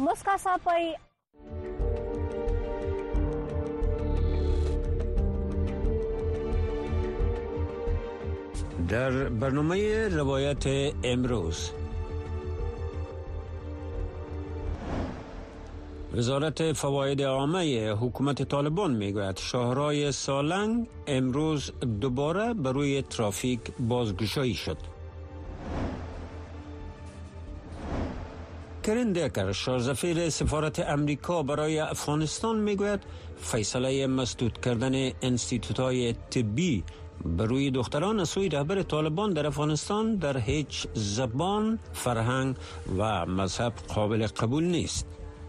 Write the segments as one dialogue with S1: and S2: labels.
S1: مسکاسا پای
S2: در برنامه روایت امروز وزارت فواید عامه حکومت طالبان میگوید شاهرای سالنگ امروز دوباره بر روی ترافیک بازگشایی شد. کرین دکر شارسفیر سفارت امریکا برای افغانستان میگوید فیصله مسدود کردن انستیتوت‌های طبی بر روی دختران از سوی رهبر طالبان در افغانستان در هیچ زبان، فرهنگ و مذهب قابل قبول نیست.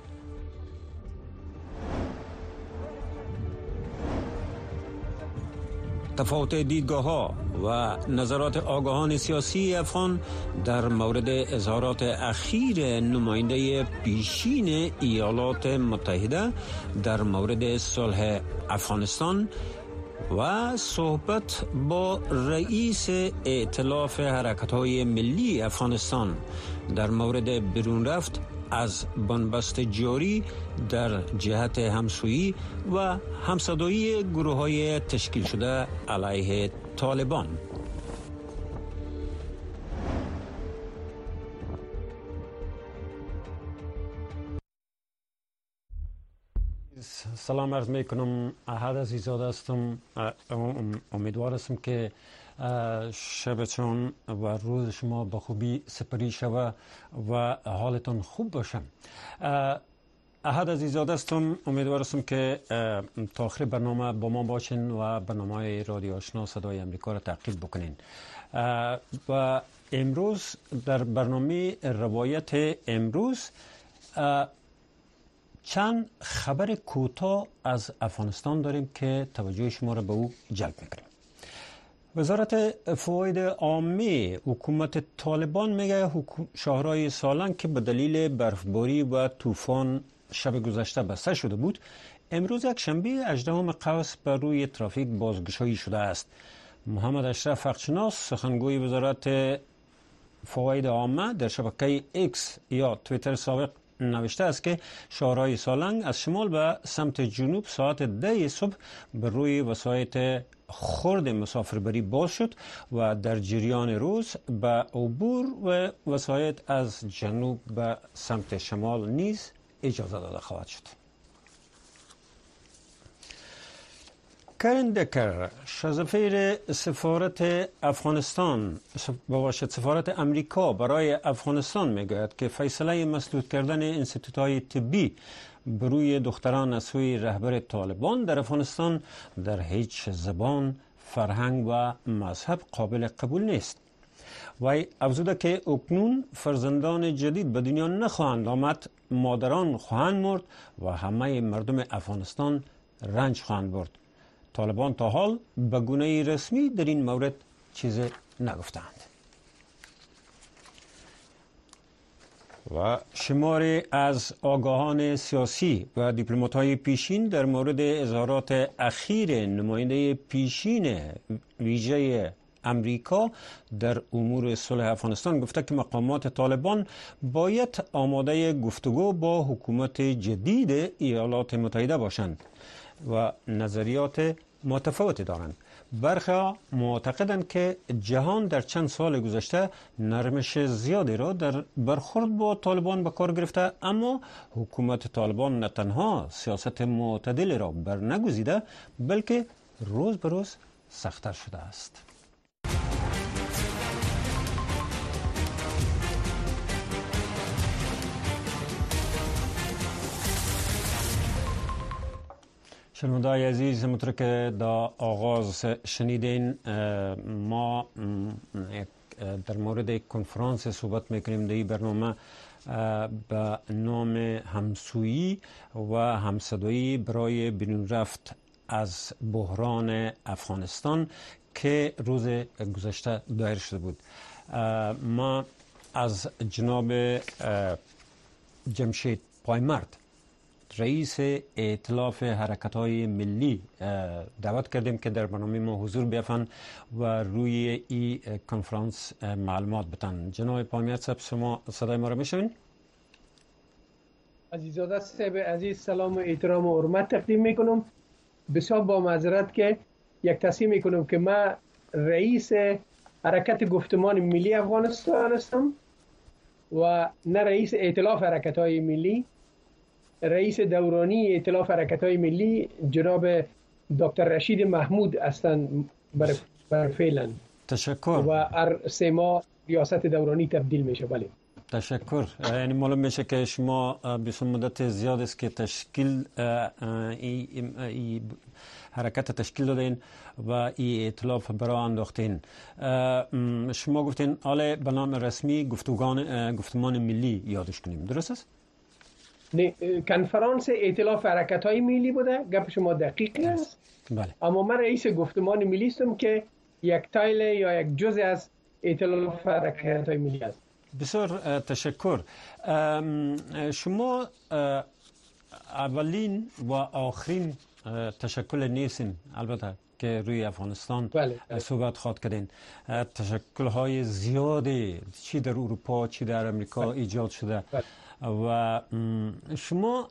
S2: تفاوت دیدگاه‌ها و نظرات آگاهان سیاسی افغان در مورد اظهارات اخیر نماینده پیشین ایالات متحده در مورد صلح افغانستان و صحبت با رئیس ائتلاف حرکت‌های ملی افغانستان در مورد برون رفت از بنبست جاری در جهت همسویی و همصدایی گروه‌های تشکیل شده علیه طالبان. سلام عرض میکنم. احد عزیزاده هستم. امیدوار هستم که شبتون و روز شما به خوبی سپری شود و حالتون خوب باشه. احد عزیزاده هستم. امیدوار هستم که تا آخر برنامه با ما باشین و برنامه رادیو آشنا صدای امریکا را تعقیب بکنین. و امروز در برنامه روایت امروز چند خبر کوتاه از افغانستان داریم که توجه شما را به او جلب میکنیم. وزارت فواید عامه حکومت طالبان میگه شاهرای سالنگ که به دلیل برفباری و طوفان شب گذشته بسته شده بود، امروز یک شنبه 18 قوس بر روی ترافیک بازگشایی شده است. محمد اشرف حقشناس سخنگوی وزارت فواید عامه در شبکه ایکس یا توییتر سابق نوشته است که شاهرای سالنگ از شمال به سمت جنوب ساعت 10 صبح بر روی وسایط خرد مسافربری باز شد و در جریان روز به عبور و وسایط از جنوب به سمت شمال نیز اجازه داده خواهد شد. کرین دکر سفیر سفارت افغانستان سفارت امریکا برای افغانستان میگوید که فیصله مسدود کردن انستیتوت‌های طبی بر روی دختران از سوی رهبر طالبان در افغانستان در هیچ زبان، فرهنگ و مذهب قابل قبول نیست. وی افزوده که اکنون فرزندان جدید به دنیا نخواهند آمد، مادران خواهند مرد و همه مردم افغانستان رنج خواهند برد. طالبان تا حال به گونه رسمی در این مورد چیزی نگفتند. و شماری از آگاهان سیاسی و دیپلمات‌های پیشین در مورد اظهارات اخیر نماینده پیشین ویژه امریکا در امور صلح افغانستان گفته که مقامات طالبان باید آماده گفتگو با حکومت جدید ایالات متحده باشند و نظریات متفاوتی دارند. برخی معتقدند که جهان در چند سال گذشته نرمش زیادی را در برخورد با طالبان به کار گرفته، اما حکومت طالبان نه تنها سیاست معتدل را برنگزیده بلکه روز به روز سخت‌تر شده است. شنونده‌های عزیز، همونطور که در آغاز شنیدین ما در مورد کنفرانس صحبت میکنیم در این برنامه به نام همسویی و همصدایی برای بیرون رفت از بحران افغانستان که روز گذشته دایر شده بود. ما از جناب جمشید پایمرد رئیس ائتلاف حرکت‌های ملی دعوت کردیم که در برنامه ما حضور بیافن و روی این کنفرانس معلومات بدن. جناب پایمرد صاحب، شما صدای ما را میشنوین؟
S1: عزیزاده صاحب عزیز سلام و احترام و حرمت تقدیم میکنم. بسیار با معذرت که یک تصمیم میکنم که من رئیس حرکت گفتمان ملی افغانستان هستم و نه رئیس ائتلاف حرکت های ملی. رئیس دورانی ائتلاف حرکت های ملی جناب دکتر رشید محمود هستند بر فعلا.
S2: تشکر.
S1: و هر 3 ماه ریاست دورانی تبدیل میشه. بله
S2: تشکر. یعنی معلوم میشه که شما بسیار مدت زیاد است که تشکیل حرکت تشکیل دادین و این ائتلاف برای انداختین. شما گفتین حالا به نام رسمی گفتمان ملی یادش کنیم، درست است؟
S1: نه، کنفرانس ائتلاف حرکت های ملی بوده. گپ شما دقیق است.
S2: بله.
S1: اما من رئیس گفتمان ملی هستم که یک تایل یا یک جزء از ائتلاف حرکت های ملی است.
S2: بسیار تشکر. شما اولین و آخرین تشکل نیستین البته که روی افغانستان صحبت خواد کردین. تشکل های زیادی چی در اروپا چی در امریکا ایجاد شده و شما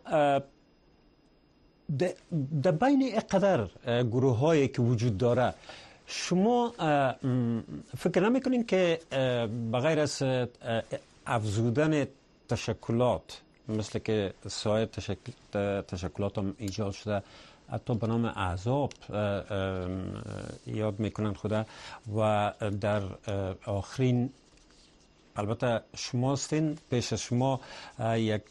S2: در بین اقدر گروه هایی که وجود داره شما فکر نمیکنین که بغیر از افزودن تشکلات مثل که سایر تشکلات هم ایجاد شده حتی به نام احزاب یاد میکنن خدا و در آخرین البته شما هستین پیش از شما یک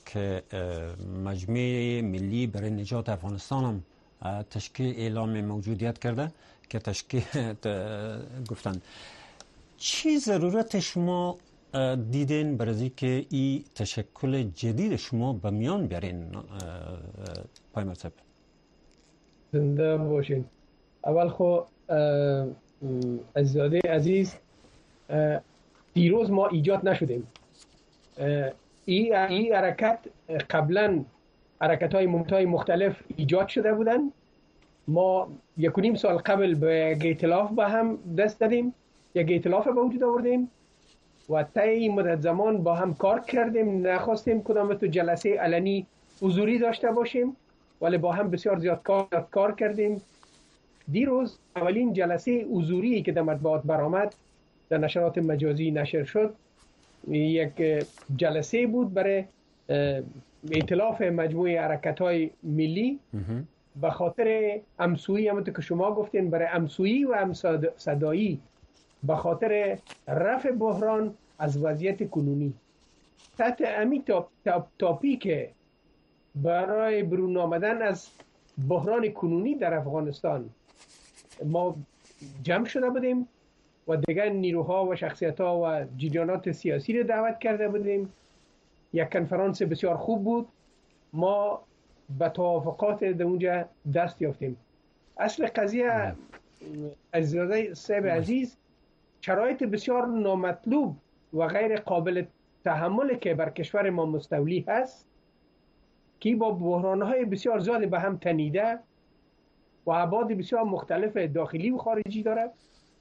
S2: مجمع ملی برای نجات افغانستان هم تشکیل اعلام موجودیت کرده که تشکیل گفتن چی ضرورت شما دیدین برای که این تشکل جدید شما به میان بیارین؟ پایمر صاحب
S1: زنده باشین. اول خو عزیزاده عزیز دیروز ما ایجاد نشدیم. این حرکت قبلا حرکت های مختلف ایجاد شده بودن. ما 1.5 سال قبل به یک ائتلاف با هم دست دادیم، یک ائتلاف به وجود آوردیم و طی این مدت زمان با هم کار کردیم. نخواستیم کدام تو جلسه علنی حضوری داشته باشیم ولی با هم بسیار زیاد کار کردیم. دیروز اولین جلسه حضوری که در مطبوعات برآمد در نشرات مجازی نشر شد یک جلسه بود برای ائتلاف مجموعه حرکت‌های ملی به خاطر همسویی، همونطور که شما گفتین، برای همسویی و همصدایی به خاطر رفع بحران از وضعیت کنونی. تحت امی تاپیک برای برون آمدن از بحران کنونی در افغانستان ما جمع شده بودیم و دیگر نیروها و شخصیت‌ها و جریانات سیاسی رو دعوت کرده بودیم. یک کنفرانس بسیار خوب بود. ما به توافقات در اونجا دست یافتیم. اصل قضیه عزیزاده صاحب عزیز شرایط بسیار نامطلوب و غیر قابل تحمل که بر کشور ما مستولی هست که با بحران‌های بسیار زیاد به هم تنیده و ابعاد بسیار مختلف داخلی و خارجی دارد.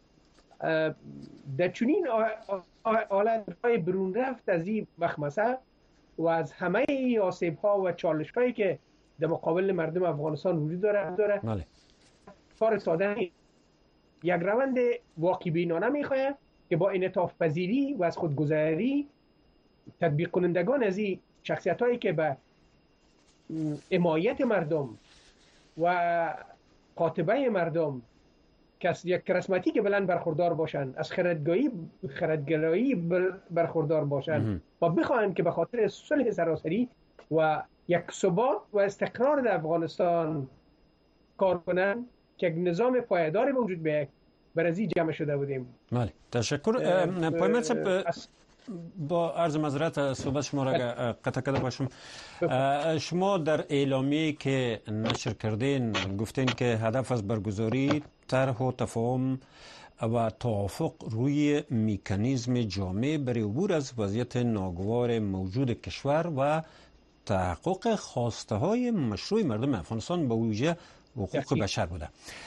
S1: در چنین حالت‌های برون رفت از این مخمسه و از همه آسیب‌ها و چالش‌هایی که در مقابل مردم افغانستان وجود داره کار ساده نیست. یک روند واقع بینانه می‌خواهد که با انعطاف پذیری و از خودگذری تطبیق کنندگان از این شخصیت‌هایی که به حمایت مردم و قاطبه مردم که از یک رسمتی که بلند برخوردار باشند، از خردگرایی برخوردار باشند و بخواهند که به خاطر صلح سراسری و یک ثبات و استقرار در افغانستان کار کنند که یک نظام پایدار به وجود بیاید. برای جمع شده بودیم.
S2: بله، تشکر. پایمر صاحب با عرض معذرت صحبت شما را قطع کرده باشم. شما در اعلامیه‌ای که نشر کردین گفتین که هدف از برگزاری طرح و تفاهم و توافق روی مکانیزم جامع برای عبور از وضعیت ناگوار موجود کشور و تحقق خواسته های مشروع مردم افغانستان به ویژه حقوق بشر بوده.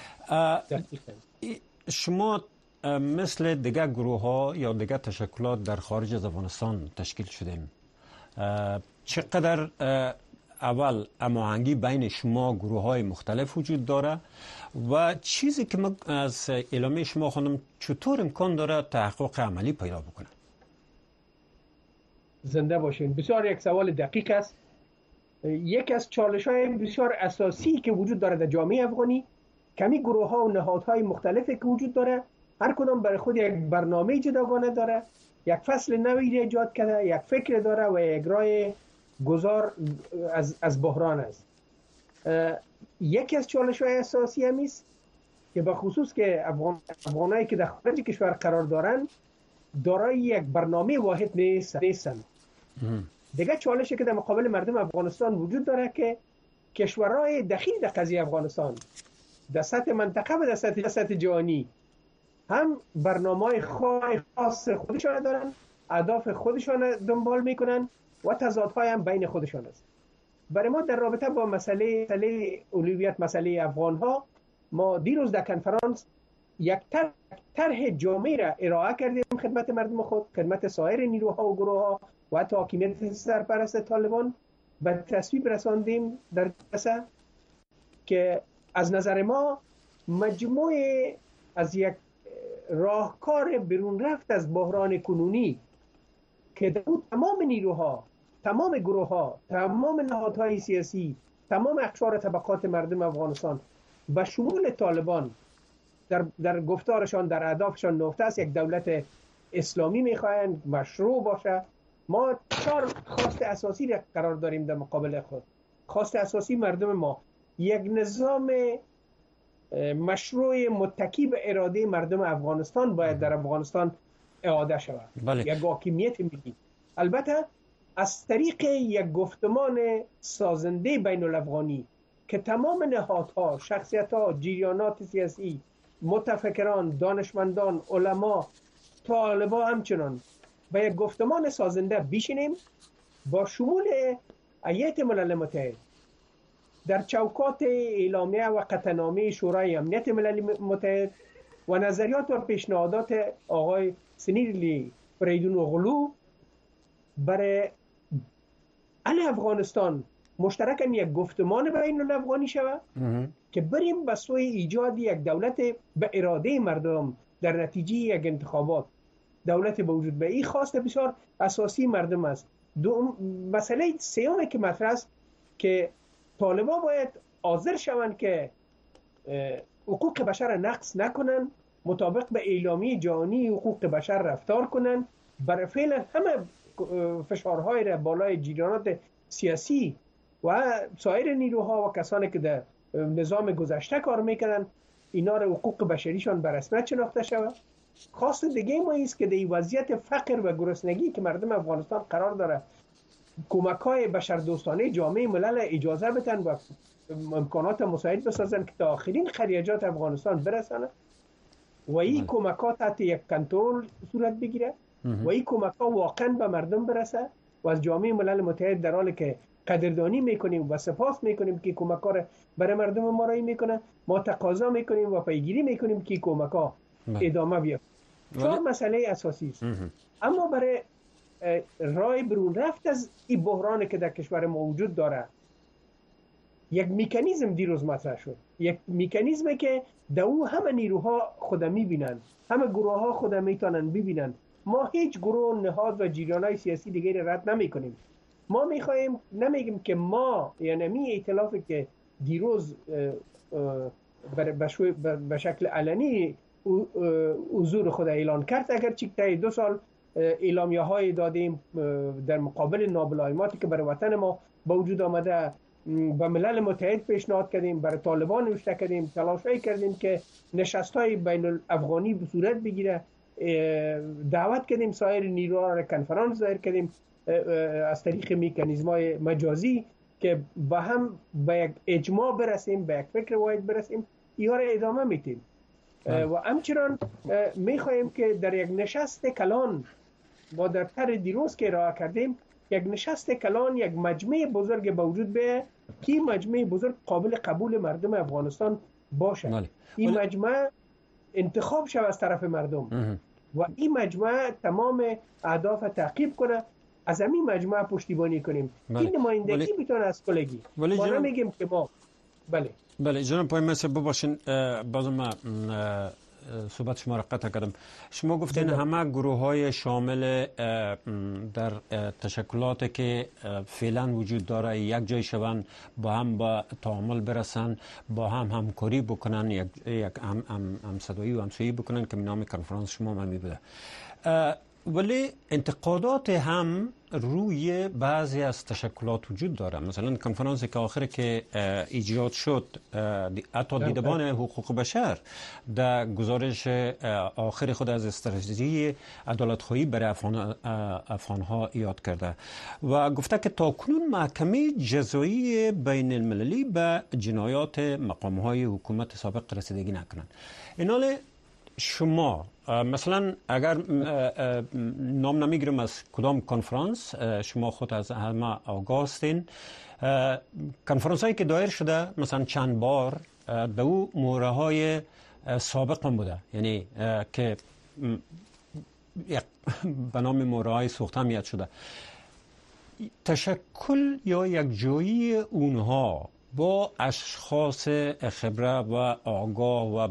S2: شما مثل دیگر گروه ها یا دیگر تشکلات در خارج از افغانستان تشکیل شدیم. چقدر اول هماهنگی بین شما گروه های مختلف وجود داره و چیزی که من از اعلامیه شما خواندم چطور امکان داره تحقق عملی پیدا بکنه؟
S1: زنده باشین. بسیار یک سوال دقیق است. یک از چالش‌های بسیار اساسی که وجود داره در جامعه افغانی، کمی گروه‌ها و نهادهای مختلفی که وجود داره، هر کدام برای خود یک برنامه جداگانه داره، یک فصل نوی را ایجاد کرده، یک فکر داره و یک راه گذار از بحران است. یکی از چالش‌های اساسی هم است که به خصوص که افغانایی که در خارج کشور قرار دارن دارای یک برنامه واحد نیستند. دیگه چالشی که در مقابل مردم افغانستان وجود داره که کشورهای دخیل در قضیه افغانستان در سطح منطقه و در سطح جهانی هم برنامه‌های خاص خودشان دارن، اهداف خودشان دنبال میکنن و تضادهای هم بین خودشان است. برای ما در رابطه با مسئله اولویت مسئله افغان‌ها، ما دیروز در کنفرانس یک طرح جامع را ارائه کردیم خدمت مردم خود، خدمت سایر نیروها و گروه‌ها و حتی حاکمیت سرپرست طالبان به تصویب رساندیم در جلسه که از نظر ما مجموعه از یک راهکار برون رفت از بحران کنونی که در تمام نیروها، تمام گروه‌ها، تمام نهادهای سیاسی، تمام اقشار طبقات مردم افغانستان به شمول طالبان در گفتارشان، در اهدافشان نهفته است. یک دولت اسلامی میخواهند، مشروع باشه. ما 4 خواست اساسی را قرار داریم در مقابل خود. خواست اساسی مردم ما یک نظام مشروع متکی به اراده مردم افغانستان باید در افغانستان اعاده شود. یک حاکمیت ملی، البته از طریق یک گفتمان سازنده بین الافغانی که تمام نهادها، شخصیت‌ها، جریانات سیاسی، متفکران، دانشمندان، علما، طالبا همچنان با یک گفتمان سازنده بشینیم با شمول هیئت ملل متحد در چوکات اعلامیه و قطعنامه شورای امنیت ملل متحد و نظریات و پیشنهادات آقای سنیرلی فریدون اغلو برای اهل افغانستان مشترکاً یک گفتمان بین الافغانی شود که بریم به سوی ایجاد یک دولت به اراده مردم در نتیجه یک انتخابات دولت به وجود به این خواست بسیار اساسی مردم است. مسئله سومی که مطرح است که طالبان باید حاضر شوند که حقوق بشر نقض نکنن، مطابق به اعلامیه جهانی حقوق بشر رفتار کنن، برای فعلا همه فشارهای را بالای جریانات سیاسی و سایر نیروها و کسانی که در نظام گذشته کار میکنن اینا را حقوق بشریشان به رسمیت شناخته شود. خواست دیگه ما است که در وضعیت فقر و گرسنگی که مردم افغانستان قرار داره کمک‌های بشردوستانه جامعه ملل اجازه بدن و امکانات مساعد بسازن که تا آخرین خلیجات افغانستان برسانه و این کمک‌ها تحت یک کنترل صورت بگیره و این کمک‌ها واقعا به مردم برسه و از جامعه ملل متحد در حالی که قدردانی میکنیم و سپاس میکنیم که کمک‌ها را برای مردم ما ارائه میکنه، ما تقاضا میکنیم و پیگیری میکنیم که کمک‌ها ادامه بیافته. 4 مسئله اساسی است. اما برای راه برون رفت از این بحرانی که در کشور ما وجود داره یک مکانیزم دیروز مطرح شد، یک مکانیزمی که در او همه نیروها خود میبینن، همه گروه ها خود میتونن ببینن. ما هیچ گروه، نهاد و جریان‌های سیاسی دیگه رد نمیکنیم. ما میخوایم، نمیگیم که ما یعنی می ائتلافی که دیروز به شکل علنی حضور خود اعلان کرد، اگرچه طی 2 سال اعلامیه های دادیم در مقابل ناملایماتی که برای وطن ما با وجود آمده، به ملل متحد پیشنهاد کردیم، برای طالبان نوشته کردیم، تلاشی کردیم که نشست‌های بین الافغانی به صورت بگیره، دعوت کردیم سایر نیروها را کنفرانس دایر کردیم از طریق مکانیزم‌های مجازی که با هم به یک اجماع برسیم، به یک فکر واحد برسیم. اینها را ادامه میدیم و همچنان میخواهیم که در یک نشست کلان با در طرح دیروز که ارائه کردیم، یک نشست کلان، یک مجمع بزرگ به وجود بیاید که مجمع بزرگ قابل قبول مردم افغانستان باشه. این مجمع انتخاب شود از طرف مردم و این مجمع تمام اهداف تعقیب کنه از همین مجموعه پشتیبانی کنیم. این نمایندگی میتونه از کلگی ما نمیگیم که ما
S2: بله جناب پای مسئله بباشین بازم صحبت شما را قطع کردم. شما گفتین همه گروه های شامل در تشکلاتی که فعلا وجود داره یک جای شوند، با هم با تعامل برسن، با هم همکاری بکنن، یک همصدایی و همسویی بکنن که نام کنفرانس شما می بوده. ولی انتقادات هم روی بعضی از تشکلات وجود داره. مثلا کنفرانسی که آخر که ایجاد شد، حتی دیدبان حقوق بشر در گزارش آخر خود از استراتژی عدالت‌خواهی برای افغان‌ها یاد کرده و گفته که تاکنون محکمه جزایی بین المللی به جنایات مقام‌های حکومت سابق رسیدگی نکنند. اینال شما مثلا اگر نام نمیگیرم از کدام کنفرانس، شما خود از همه آگاه هستین، کنفرانس هایی که دایر شده مثلا چند بار به او موره های سابق هم بوده، یعنی که به نام موره های سوخته هم یاد شده. تشکل یا یک جایی اونها با اشخاص خبره و آگاه و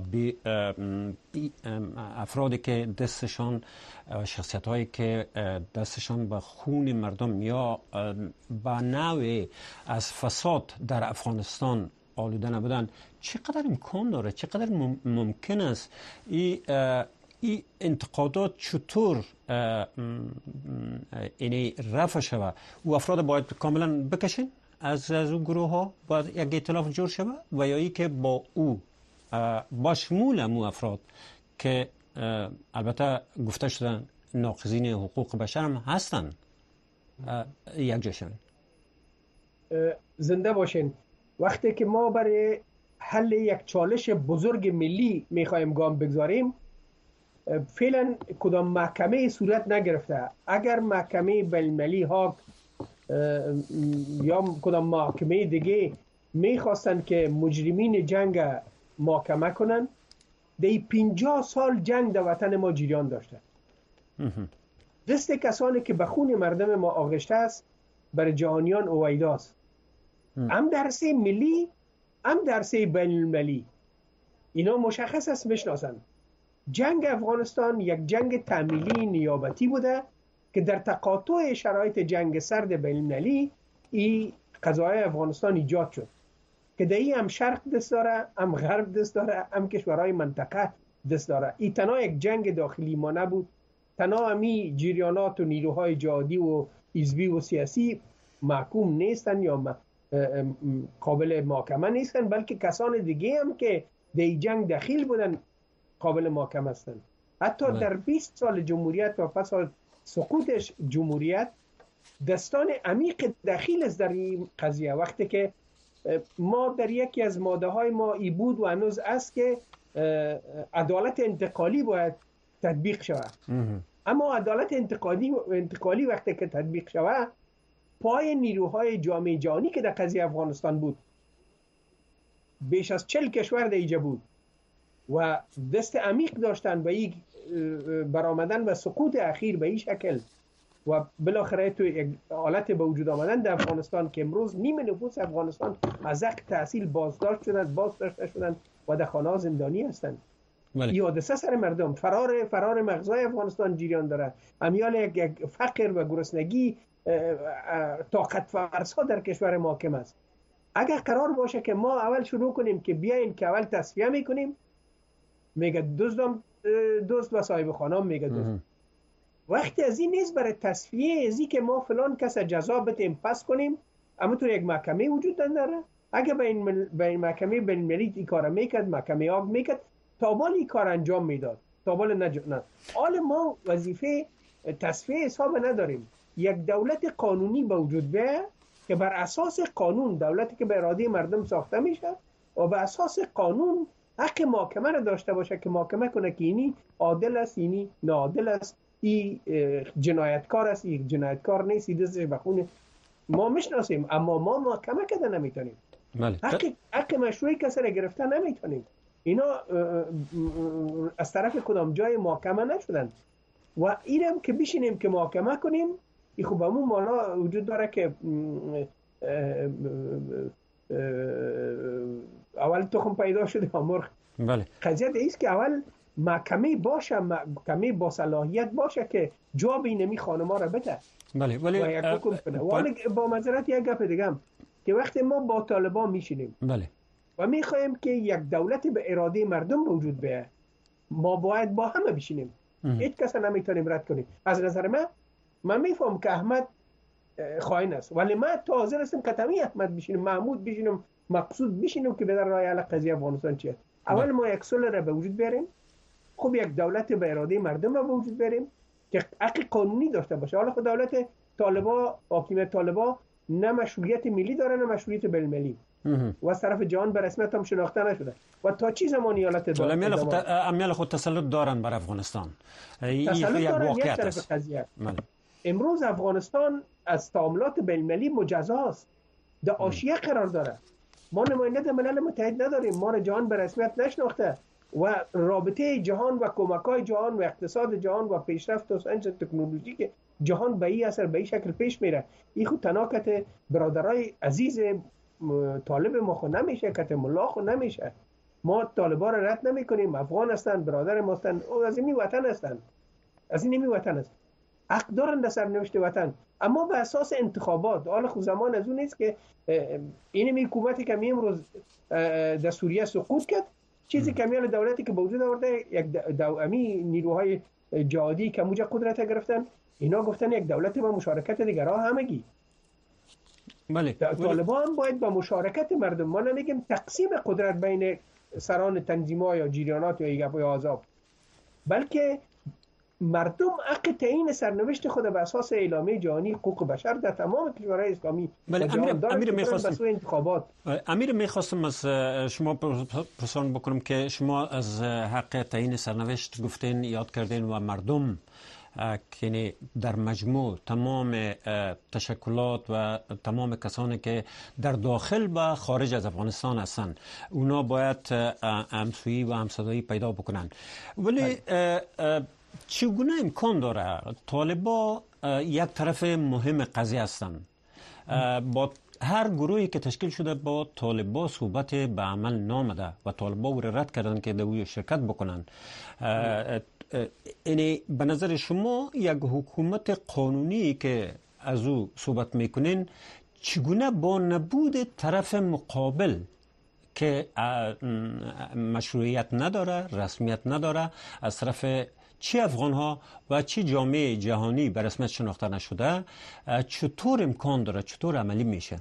S2: افرادی که دستشان، شخصیت هایی که دستشان به خون مردم یا به نوع از فساد در افغانستان آلوده نبودن، چقدر امکان داره، چقدر ممکن است این انتقادات چطور اینی رفع شود؟ و افراد باید کاملا بکشین از اون گروه ها، باید یک ائتلاف جور شود و یا ای که با او با شمول امو افراد که البته گفته شدن ناقضین حقوق بشر هم هستن یک جا شوند.
S1: زنده باشین. وقتی که ما برای حل یک چالش بزرگ ملی میخوایم گام بگذاریم، فعلا کدام محکمه صورت نگرفته. اگر محکمه بین المللی ها یا کدام محکمه دیگه میخواستن که مجرمین جنگ محاکمه کنن، دی 50 سال جنگ در وطن ما جریان داشته. دست کسانی که به خون مردم ما آغشته است بر جهانیان اویداست، هم در سه ملی هم در سه بین المللی. اینا مشخص است، میشناسن. جنگ افغانستان یک جنگ تأمیلی نیابتی بوده که در تقاطع شرایط جنگ سرد بین المللی این قضایای افغانستان ایجاد شد که در این هم شرق دست داره، هم غرب دست داره، هم کشورهای منطقه دست داره. این تنها یک جنگ داخلی ما نبود، تنها همی جریانات و نیروهای جهادی و حزبی و سیاسی محکوم نیستن یا قابل محاکمه نیستن، بلکه کسان دیگه هم که در این جنگ دخیل بودن قابل محاکمه هستند. حتی در 20 سال جمهوریت و پس از سقوطش جمهوریت دستان عمیق دخیل است در این قضیه. وقتی که ما در یکی از ماده های ما ای بود و هنوز است که عدالت انتقالی باید تطبیق شود، اما عدالت انتقالی وقتی که تطبیق شود، پای نیروهای جامعه جهانی که در قضیه افغانستان بود، بیش از 40 کشور در اینجا بود و دست عمیق داشتن به این برآمدن و سقوط اخیر به این شکل و بالاخره تو یک حالت به وجود آمدن در افغانستان که امروز نیمه نفوس افغانستان از حق تحصیل بازداشت شدند و در خانه زندانی هستند. این حادثه سر مردم فرار مغزای افغانستان جریان داره. امیال یک فقر و گرسنگی طاقت فرسا در کشور ما حاکم است. اگر قرار باشه که ما اول شروع کنیم که بیاین که اول تصفیه میکنیم، میگه دزد و صاحب خانه میگه دزد. وقتی از این نیست برای تصفیه ازی که ما فلان کس جزا بتیم پس کنیم، اما تو یک محکمه وجود داره. اگه به این محکمه بین المللی این کار میکرد، محکمه آگ میکرد، تابال این کار انجام میداد، تابال نه. حال ما وظیفه تصفیه حساب نداریم. یک دولت قانونی به وجود بیاید که بر اساس قانون، دولتی که به اراده مردم ساخته میشه و بر اساس قانون حق محاکمه را داشته باشه که محاکمه کنه که اینی عادل است، اینی ناعادل است، این جنایتکار است، این جنایتکار نیست، این دستش بخونه. ما میشناسیم اما ما محاکمه کده نمیتونیم. حق مشروعی کسی را گرفته نمیتونیم. اینا از طرف کدام جای محاکمه نشدن و اینم که بشینیم که محاکمه کنیم، این خب همون مانا وجود داره که اول تخم پیدا شده یا مرغ.
S2: بله.
S1: قضیه ایست که اول محکمه باشه، محکمه با صلاحیت باشه که جواب اینمی خانما را بده.
S2: بله ولی
S1: ولی با معذرت یک گپ دیگه هم که وقتی ما با طالبان میشینیم
S2: بله
S1: و میخوایم که یک دولت به اراده مردم وجود بیاید، ما باید با همه بشینیم. هیچ کس نمیتونیم رد کنیم. از نظر من میفهم که احمد خائن است، ولی من حاضر هستم که تمام احمد بشینم، محمود بشینم، مقصود بشینم که بدر راه حل قضیه افغانستان چیه. اول ما یک صلح را به وجود بیاریم، خب یک دولت به اراده مردم را به وجود بیاریم که حق قانونی داشته باشه. حالا خود دولت طالبان، حاکمیت طالبان نه مشروعیت ملی داره نه مشروعیت بین‌المللی و از طرف جهان به رسمیت هم شناخته نشده و تا چه زمان ایالت داره
S2: امیال خود تسلط دارن بر افغانستان.
S1: تسلط دارن. یک طرف قضیه امروز افغانستان از تعاملات بین‌المللی مجزاست، در حاشیه قرار داره. ما نماینده ملل متحد نداریم، ما را جهان به رسمیت نشناخته و رابطه جهان و کمک‌های جهان و اقتصاد جهان و پیشرفت و ساینس و تکنولوژی که جهان به این اثر به این شکل پیش میره. این خود تناکت برادرای عزیز طالب ما خود نمیشه، کت ملا خود نمیشه. ما طالبان را رد نمی کنیم، افغان هستند، برادر ما هستند، از این وطن هستند، از این وطن است، حق دارند در سرنوشت وطن، اما به اساس انتخابات. حالا خود زمان از اون نیست که این حکومتی که امروز در سوریه سقوط کرد، چیزی که میال دولتی که به وجود آورده یک دومی نیروهای جهادی که موجه قدرت گرفتن، اینا گفتن یک دولت با مشارکت دیگرها همگی.
S2: بله.
S1: طالبان باید با مشارکت مردم، ما نمیگیم تقسیم قدرت بین سران تنظیم‌ها یا جریانات یا احزاب، بلکه مردم حق تعیین سرنوشت خود به اساس اعلامیه جهانی حقوق بشر در تمام کشورهای اسلامی
S2: امیر میخواستم از شما پرسان بکنم که شما از حق تعیین سرنوشت گفتین، یاد کردین و مردم که در مجموع تمام تشکلات و تمام کسانی که در داخل و خارج از افغانستان هستند اونا باید همسویی و همصدایی پیدا بکنن. ولی چگونه امکان داره طالبا یک طرف مهم قضیه هستند؟ با هر گروهی که تشکیل شده با طالبا صحبت به عمل نامده و طالبا او رد کردن که در شرکت بکنن. یعنی به نظر شما یک حکومت قانونی که از او صحبت میکنین چگونه با نبود طرف مقابل که مشروعیت نداره، رسمیت نداره، از طرف چی افغان ها و چی جامعه جهانی به رسمیت شناخته نشده، چطور امکان داره، چطور عملی میشه؟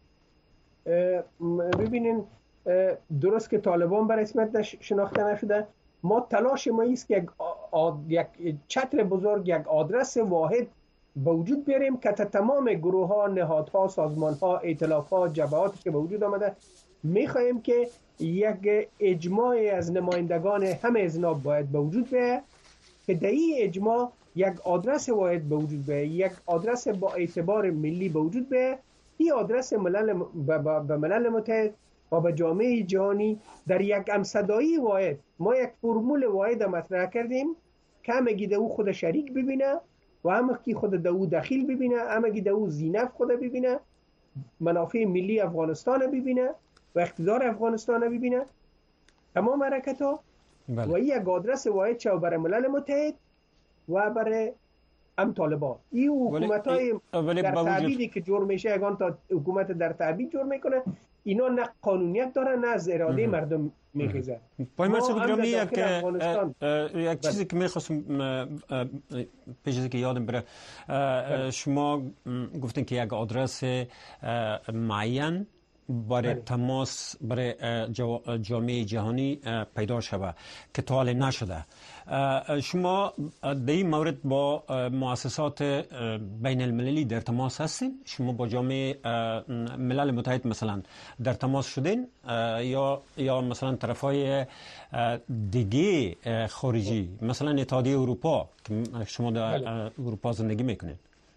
S1: ببینین، درست که طالبان به رسمیت شناخته نشده، ما تلاش ما ایست که یک چتر بزرگ، یک آدرس واحد به وجود بیاریم که تمام گروه ها، نهادها، سازمان ها، ائتلاف ها، جبهاتی که به وجود آمده، میخواهیم که یک اجماع از نمایندگان همه اذناب باید به وجود بیاید که در این اجماع یک آدرس واحد به وجود بیاید، یک آدرس با اعتبار ملی به وجود بیاید. این آدرس به ملل متحد و به جامعه جهانی در یک همصدایی واحد، ما یک فرمول واحد مطرح کردیم که همگی در او خود شریک ببینه و همگی خود در او دخیل ببینه، همگی در او زینف خود ببینه، منافع ملی افغانستان ببینه و اقتدار افغانستان ببینه، تمام حرکت ها. و این یک آدرس واحد شو برای ملل متحد و برای هم طالبان. این حکومت های در تعبیدی که جور میشه، اگان تا حکومت در تعبید جور میکنه، اینا نه قانونیت داره نه از اراده مردم میخیزه.
S2: پای مسئول گرامی یک چیزی که میخواستم پیش از که یادم بره، شما گفتین که یک آدرس معین برای تماس برای جامعه جهانی پیدا شده که تا حال نشده. شما در این مورد با مؤسسات بین المللی در تماس هستین؟ شما با جامعه ملل متحد مثلا در تماس شدین یا مثلا طرفای دیگه خارجی، مثلا اتحادیه اروپا که شما در اروپا زندگی میکنین؟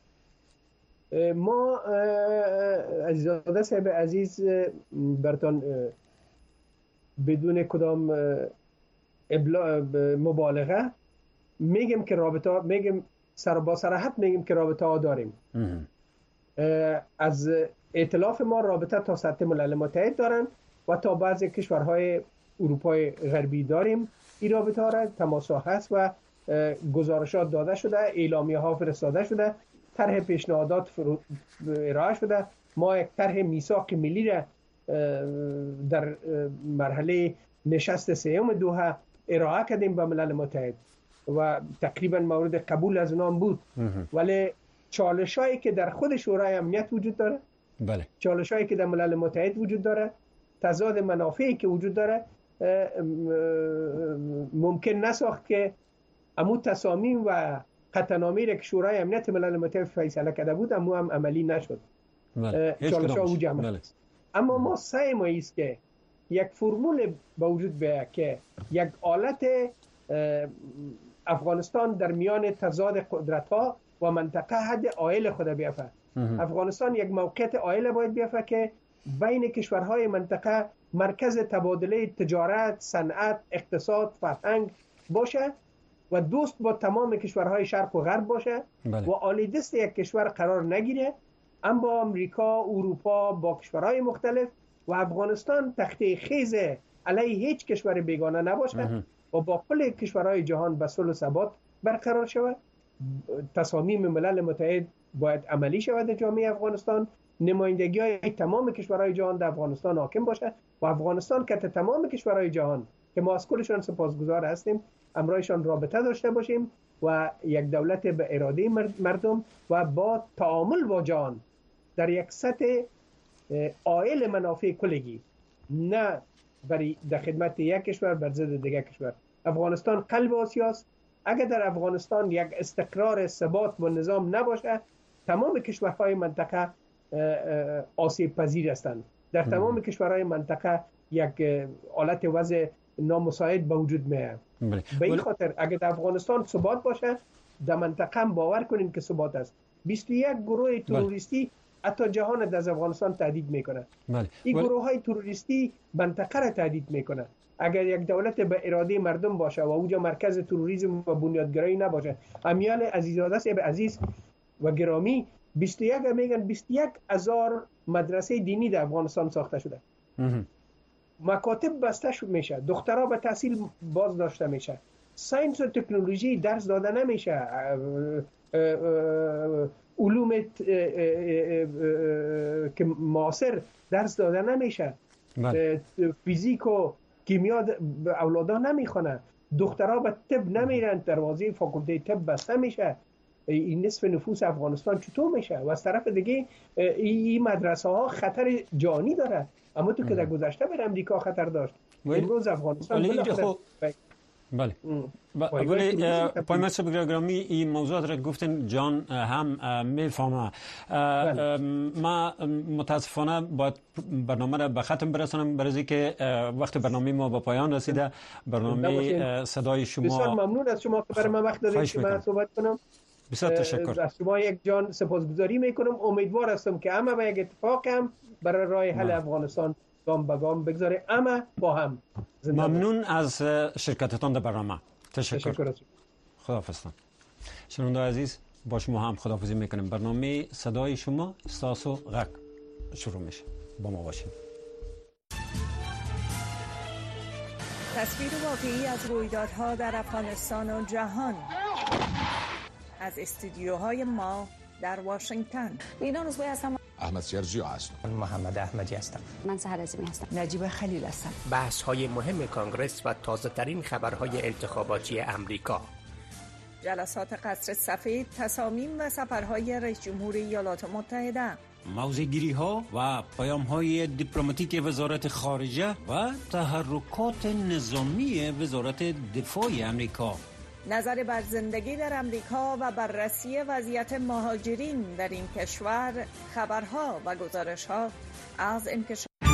S1: ما عزیزاده صاحب عزیز برتان بدون کدام مبالغه میگم که رابطه، میگم با صراحت میگیم که رابطه ها داریم. از ائتلاف ما رابطه تا سطح ملل متحد دارن و تا بعضی کشورهای اروپای غربی داریم. این رابطه ها را تماس هست و گزارشات داده شده، اعلامیه ها فرستاده شده، طرح پیشنهادات ارائه شده. ما یک طرح میثاق ملی را در مرحله نشست سوم دوحه ارائه کردیم به ملل متحد و تقریبا مورد قبول از اونام بود. ولی چالشایی که در خود شورای امنیت وجود داره،
S2: بله،
S1: چالشایی که در ملل متحد وجود داره، تضاد منافعی که وجود داره، ممکن نساخت که امو تصامیم و قطعنامه‌ای که شورای امنیت ملل متحد فیصله کرده بود امو هم عملی نشد. چالش‌ها وجود است. اما ما سعی ما است که یک فرمول به وجود بیاید که یک آلت افغانستان در میان تضاد قدرت‌ها و منطقه حد عایل خود بیافته. افغانستان یک موقعیت عایل باید بیافته که بین کشورهای منطقه مرکز تبادله تجارت، صنعت، اقتصاد، فرهنگ باشه و دوست با تمام کشورهای شرق و غرب باشه.
S2: بله.
S1: و عالی دست یک کشور قرار نگیره، اما امریکا، اروپا با کشورهای مختلف و افغانستان تخته خیز علیه هیچ کشور بیگانه نباشه و با کل کشورهای جهان به صلح و ثبات برقرار شود. تصامیم ملل متحد باید عملی شود در جامعه افغانستان. نمایندگی های تمام کشورهای جهان در افغانستان حاکم باشه و افغانستان که تمام کشورهای جهان که ما از کلشان سپاسگزار هستیم همراهشان رابطه داشته باشیم و یک دولت به اراده مردم و با تعامل با جهان در یک سطح عایل منافع کلگی، نه برای در خدمت یک کشور بر ضد دیگر کشور. افغانستان قلب آسیا است. اگر در افغانستان یک استقرار ثبات و نظام نباشه، تمام کشورهای منطقه آسیب پذیر هستند. در تمام کشورهای منطقه یک حالت وضع نامساعد به وجود میاد. به این خاطر اگر در افغانستان ثبات باشه، در منطقه هم باور کنین که ثبات است. 21 گروه تروریستی حتی جهان از افغانستان تهدید میکنه. این گروه های تروریستی منطقه را تهدید میکنه. اگر یک دولت به اراده مردم باشه و اونجا مرکز تروریسم و بنیادگرایی نباشه، امیال عزیزاده صاحب عزیز و گرامی، 21,000 مدرسه دینی در افغانستان ساخته شده. مکاتب بسته میشه، دخترها به تحصیل باز داشته میشه، ساینس و تکنولوژی درس داده نمیشه، علوم که معاصر درس داده نمیشه، فیزیک و کیمیا اولادا نمیخونه، دخترها به طب نمیرن، دروازه فاکولته طب بسته میشه. این نصف نفوس افغانستان چطور میشه؟ و از طرف دیگه این مدرسه ها خطر جانی داره. اما تو که در گذشته بر امریکا خطر داشت، امروز افغانستان
S2: بله. ولی پایمال صاحب گرامی این موضوعات را گفتن جان هم میفهمه. ما متاسفانه باید برنامه را به ختم برسانم برای که وقت برنامه ما به پایان رسیده. برنامه صدای شما
S1: بسیار ممنون از شما که برای من وقت دادید که من صحبت کنم.
S2: بسیار تشکر.
S1: از شما یک جان سپاسگزاری میکنم. امیدوار هستم که همه به یک اتفاق هم برای راه حل افغانستان گام به گام بگذاره، اما با هم.
S2: ممنون از شرکتتان در برنامه. تشکر. خداحافظ. شنونده عزیز، با شما هم خداحافظی میکنیم. برنامه صدای شما ساسو غک شروع میشه. با ما باشید.
S3: تصویر واقعی از رویدادها در افغانستان و جهان از استودیوهای ما در واشنگتن.
S4: اینا روزبه هستم.
S5: احمد سیرجی هستم.
S6: من محمد احمدی هستم.
S7: من سحر عظیمی هستم.
S8: نجیب خلیل هستم.
S9: بحث‌های مهم کانگرس و تازه‌ترین خبرهای انتخاباتی امریکا.
S3: جلسات قصر سفید، تصامیم و سفرهای رئیس جمهور ایالات متحده.
S10: موضع‌گیری‌ها و پیام‌های دیپلماتیک وزارت خارجه و تحرکات نظامی وزارت دفاع امریکا.
S3: نظر بر زندگی در امریکا و بررسی وضعیت مهاجرین در این کشور، خبرها و گزارش‌ها از انکشاف